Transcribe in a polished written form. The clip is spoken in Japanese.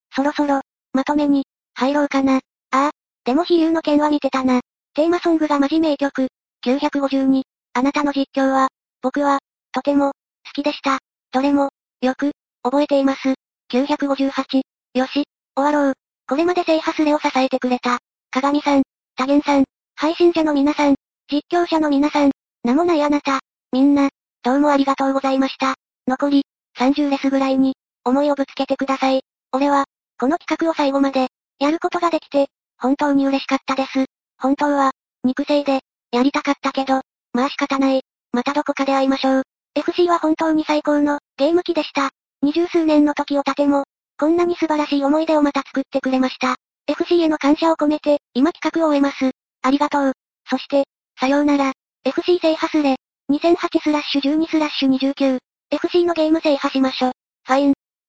そろそろ、まとめに、入ろうかな。ああ、でも飛勇の剣は見てたな。テーマソングがマジ名曲。952。あなたの実況は、僕は、とても、好きでした。どれも、よく、覚えています。958。よし、終わろう。これまで制覇スレを支えてくれた。鏡さん、多元さん、配信者の皆さん、実況者の皆さん、名もないあなた、みんな、どうもありがとうございました。残り、30レスぐらいに、思いをぶつけてください。俺は、この企画を最後まで、やることができて、本当に嬉しかったです。本当は、肉声で、やりたかったけど、まあ仕方ない。またどこかで会いましょう。FC は本当に最高の、ゲーム機でした。20数年の時を経ても、こんなに素晴らしい思い出をまた作ってくれました。FC への感謝を込めて、今企画を終えます。ありがとう。そして、さようなら。FC 制覇スレ。2008/12/29。FC のゲーム制覇しましょ。ファイン。